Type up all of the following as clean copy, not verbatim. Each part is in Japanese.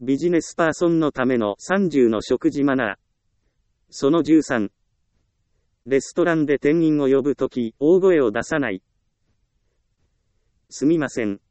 ビジネスパーソンのための30の食事マナー。その13。レストランで店員を呼ぶとき、大声を出さない。すみません。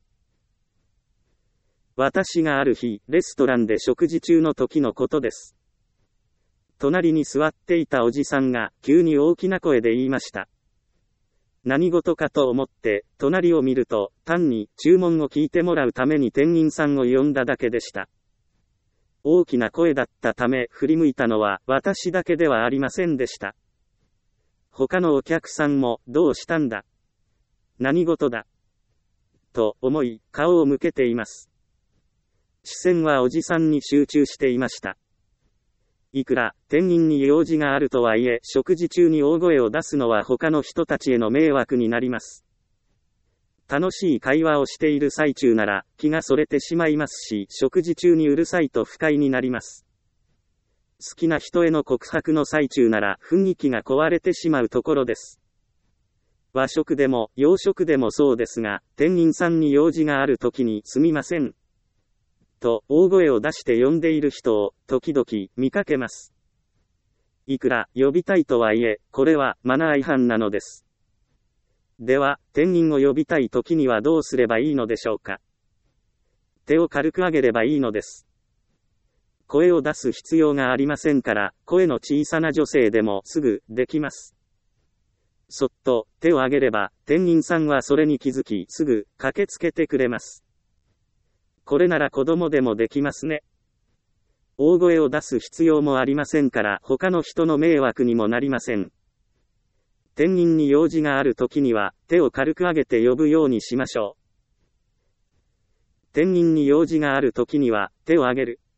私がある日、レストランで食事中の時のことです。隣に座っていたおじさんが、急に大きな声で言いました。何事かと思って、隣を見ると、単に注文を聞いてもらうために店員さんを呼んだだけでした。大きな声だったため、振り向いたのは、私だけではありませんでした。他のお客さんも、どうしたんだ？何事だ？と思い、顔を向けています。視線はおじさんに集中していました。いくら、店員に用事があるとはいえ、食事中に大声を出すのは他の人たちへの迷惑になります。楽しい会話をしている最中なら、気がそれてしまいますし、食事中にうるさいと不快になります。好きな人への告白の最中なら、雰囲気が壊れてしまうところです。和食でも、洋食でもそうですが、店員さんに用事があるときに、すみません。と、大声を出して呼んでいる人を、時々、見かけます。いくら、呼びたいとはいえ、これは、マナー違反なのです。では、店員を呼びたいときにはどうすればいいのでしょうか。手を軽く上げればいいのです。声を出す必要がありませんから、声の小さな女性でもすぐ、できます。そっと、手を上げれば、店員さんはそれに気づき、すぐ、駆けつけてくれます。これなら子供でもできますね。大声を出す必要もありませんから、他の人の迷惑にもなりません。店員に用事があるときには、手を軽く上げて呼ぶようにしましょう。店員に用事があるときには、手を上げる。